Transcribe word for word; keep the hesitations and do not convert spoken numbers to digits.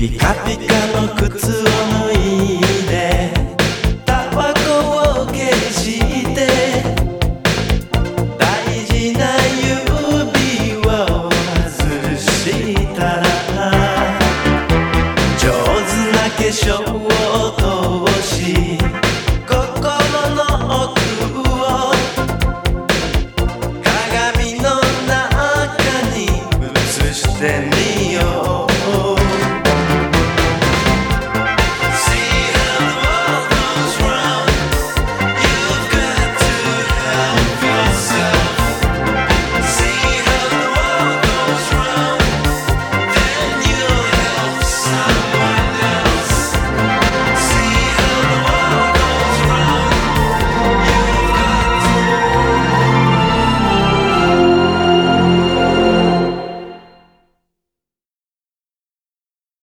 ピカピカの靴を脱いでタバコを消して大事な指を外したら上手な化粧を